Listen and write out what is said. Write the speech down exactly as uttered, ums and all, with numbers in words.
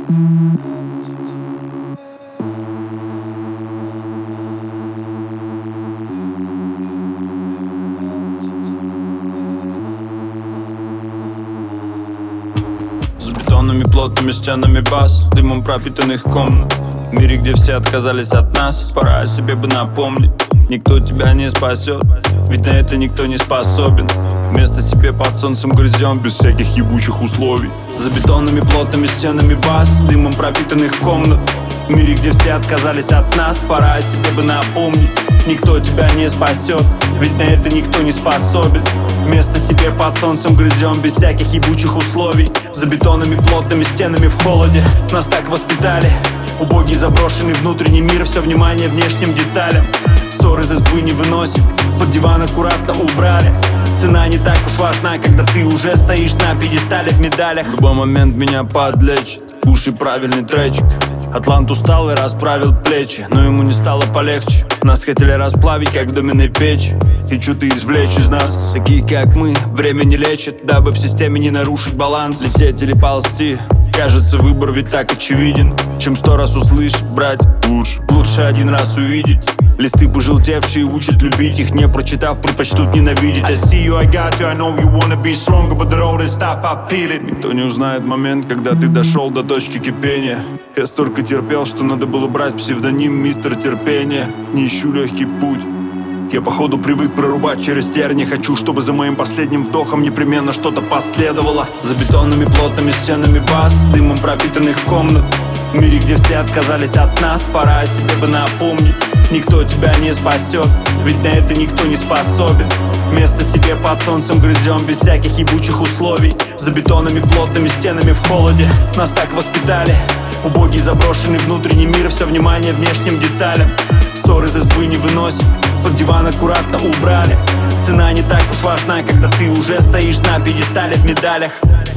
За бетонными плотными стенами баз, дымом пропитанных комнат. В мире, где все отказались от нас, пора о себе бы напомнить. Никто тебя не спасет, ведь на это никто не способен. Вместо себе под солнцем грызем без всяких ебучих условий. За бетонными плотными стенами баз, дымом пропитанных комнат. В мире, где все отказались от нас, пора о себе бы напомнить. Никто тебя не спасет, ведь на это никто не способен. Вместо себе под солнцем грызем без всяких ебучих условий. За бетонными плотными стенами в холоде нас так воспитали. Убогий заброшенный внутренний мир, все внимание внешним деталям. Ссор из избы не выносим, под диван аккуратно убрали. Цена не так уж важна, когда ты уже стоишь на пьедестале в медалях. В любой момент меня подлечит в уши правильный тречик. Атлант устал и расправил плечи, но ему не стало полегче. Нас хотели расплавить, как в доменной печи, и что-то извлечь из нас. Такие, как мы, время не лечит, дабы в системе не нарушить баланс. Лететь или ползти, кажется, выбор ведь так очевиден. Чем сто раз услышать, брать лучше, лучше один раз увидеть. Листы пожелтевшие учат любить, их не прочитав, предпочтут ненавидеть. I see you, I got you, I know you wanna be stronger, but the road is tough, I feel it. Никто не узнает момент, когда ты дошел до точки кипения. Я столько терпел, что надо было брать псевдоним мистер терпения. Не ищу легкий путь, я походу привык прорубать через терни. Хочу, чтобы за моим последним вдохом непременно что-то последовало. За бетонными плотными стенами баз, дымом пропитанных комнат. В мире, где все отказались от нас, пора о себе бы напомнить. Никто тебя не спасет, ведь на это никто не способен. Место себе под солнцем грызем без всяких ебучих условий. За бетонными плотными стенами в холоде нас так воспитали. Убогий заброшенный внутренний мир, все внимание внешним деталям. Ссор из избы не выносим, под диван аккуратно убрали. Цена не так уж важна, когда ты уже стоишь на пьедестале в медалях.